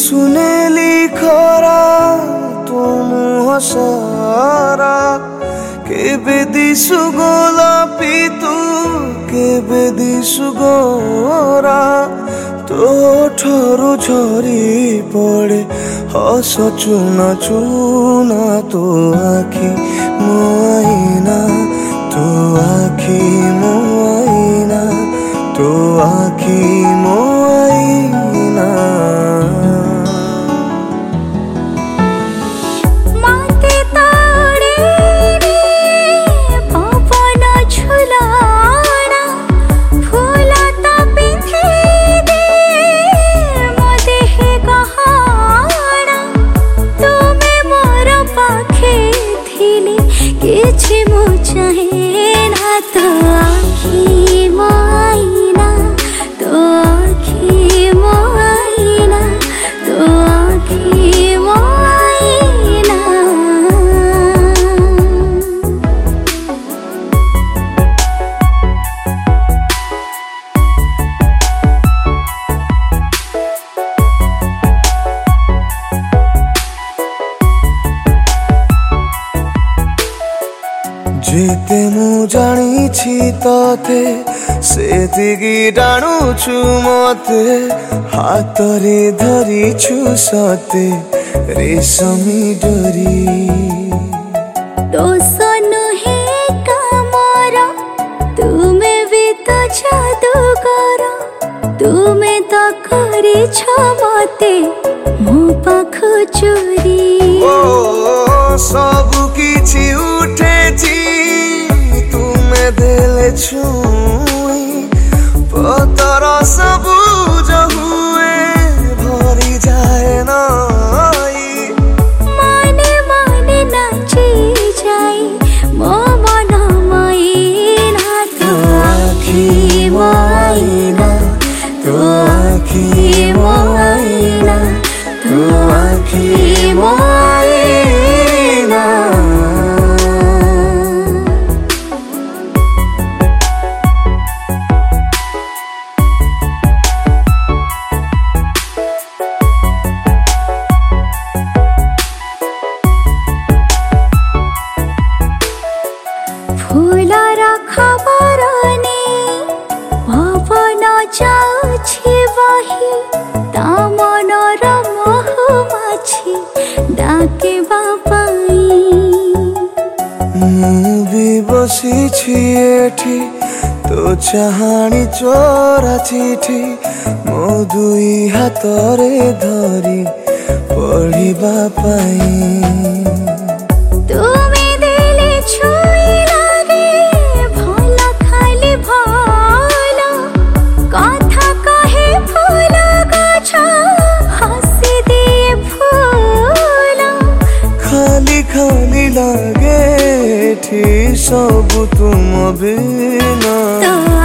सुनेली खरा तुम हसारा केबे दिसु गोलापी तू केबे दिसु गोरा तो ठरू झरी पड़े हस चुना चुना तो आखि मोआईना तो आखि मोआईना तो आखि मोआईना जेते मु जानी तते सेतिकी डाणुछु मते हाथ रे धरिछु सते रेशमी डोरी दोष नुहे कामर तुमे भी तो जादूगर तुमे तो करिछ मते मो पाखु चोरी सब किछि उठेछि तुमे देले छुई पतर सबुज हुए भरी जाए नई माने माने नाची जाई मो मन मैना तो आखि मोआईना तो आखि मोआईना तो आखि मोआईना फूलर खबर नहीं पवन जाउछि बही ता मनर महुमाछि डाके बापाई मु भी बसिछि एठी तो चाहाणी चोरा चिठी मो दुई हातरे धरी पढ़िबा पाई खाली लगे सब तुम बिना।